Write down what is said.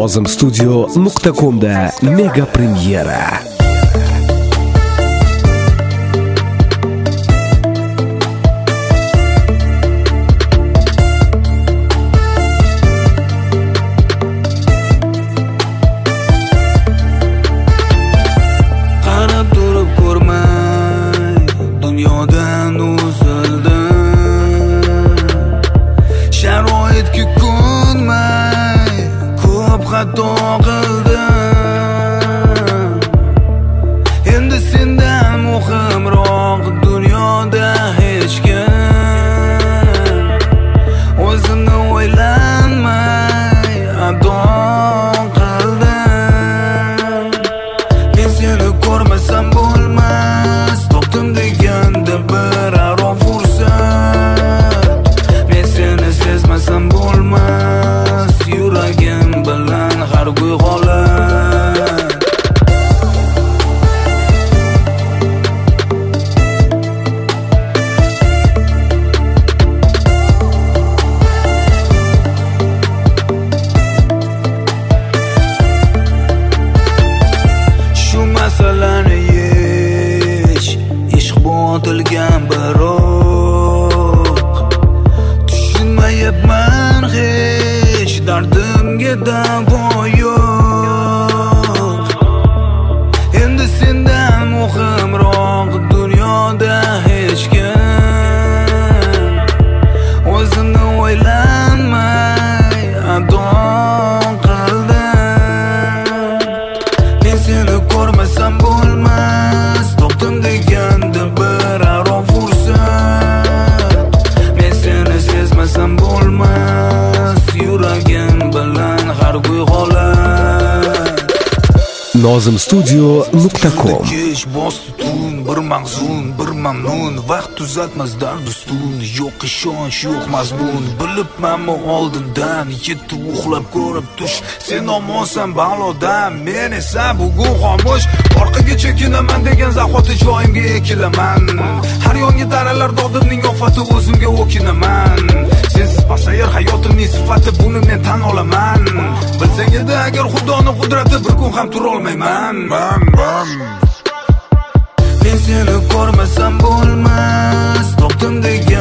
nozimstudio.com'da mega premyera. Qarab turib ko'rmay dunyodan uzildim, sharoitga ko'nmay ko'p xato qildim. Endi sendan muhimroq dunyoda hech kim, o'zimni o'ylanmay ado qildim. Men seni ko'rmasam bo'lmas, topdim deganda bir aro fursat. Men seni sezmasam bo'lmas, yuragim bilan har go'y holat. Shu masalani yech, ishq botilgan biroq tushunmayapman hech, dardimga davo yo'q. Endi sendan muhimroq dunyoda hech kim, o'zimni o'ylanmay ado qildim. Men seni ko'rmasam bo'lmas, topdim deganda bir aro fursat. Men seni sezmasam bo'lmas, yuragim bilan har go'y holat. nozimstudio.com. Kech bosdi tun, bir mahzun, bir mamnun, vaqt tuzatmas dard ustun. Yo'q ishonch, yo'q mazmun, bilibmanmi oldindan, yetti uxlab ko'rib tush. Sen omonsan balodan, men esa bugun xomush. Orqaga chekinaman degan zahoti joyimga ekilaman. Har yonga taralar dodimning ofati, o'zimga o'kinaman. Sensiz pasayar hayotimning sifati, buni men tan olaman. Bilsang edi agar Xudoni qudrati, bir kun ham tura olmayman. Men seni ko'rmasam bo'lmas, topdim degan